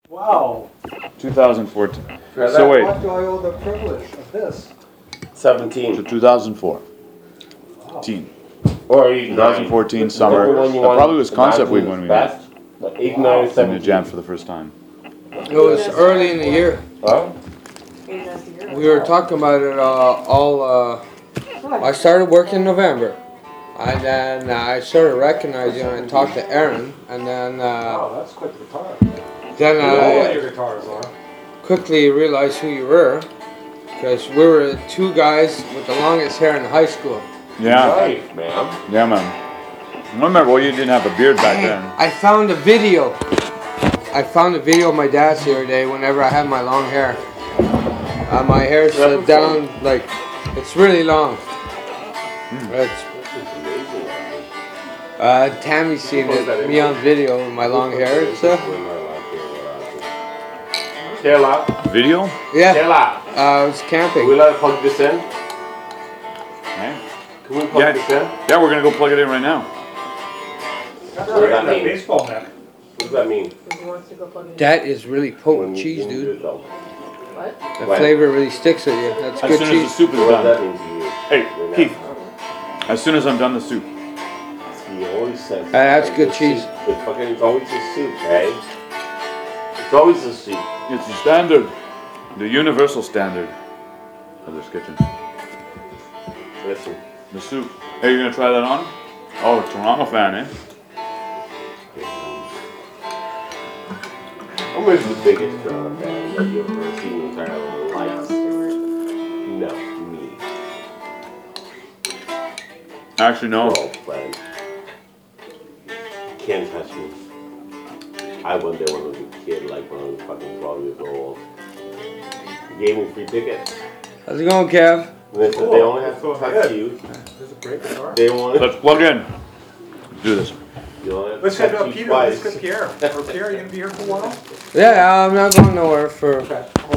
Wow. 2014. So So wait, what do I owe the privilege of this? 17. so 2004. Wow. Teen. Or 8, 2014 summer. That probably was concept week when we met. 8, 9, In the 17. jam for the first time. It was early in the year. Huh? We were talking about it I started work in November. And then I started recognizing and I talked to Aaron. And then, Wow, that's quite the guitar. then All I your guitars are. quickly realized who you were. Because we were the two guys with the longest hair in high school. Yeah. Right, man. Yeah, man. I remember, well, you didn't have a beard back then. I found a video. I found a video of my dad's the other day whenever I had my long hair. My hair's down, like, it's really long. It's, Tammy seen it, me on video with my long hair and stuff. Kayla. Video? Yeah, Kayla. I was camping. Will I plug this in? Okay. Can we plug this in? Yeah, we're gonna go plug it in right now. That's What does that right, mean? baseball net. What does that mean? That is really potent When cheese, you do dude. it, though? What? The Right. flavor really sticks with you. That's As good soon as the cheese. soup is What does that done. mean to you? Hey, Right now? Keith. As soon as I'm done the soup. He always says. That's good the cheese. soup, but fucking, it's always a soup, eh? It's always a soup. It's the standard. The universal standard of this kitchen. Listen. The soup. Hey, you're gonna try that on? Oh, Toronto fan, eh? I'm the biggest Toronto fan that you've ever seen in your entire life. No, me. Actually, no. Well, friend. Can't touch me. I went there when I was a kid, like when I was fucking 12 years old. He gave me free tickets. How's it going, Kev? And they said they only have to touch you. There's a great guitar. They want Let's plug in. Let's do this. you only have to Let's head touch to you Peter. twice. Let's get Pierre. Or Pierre, you gonna be here for a while? Yeah, I'm not going nowhere for. Okay.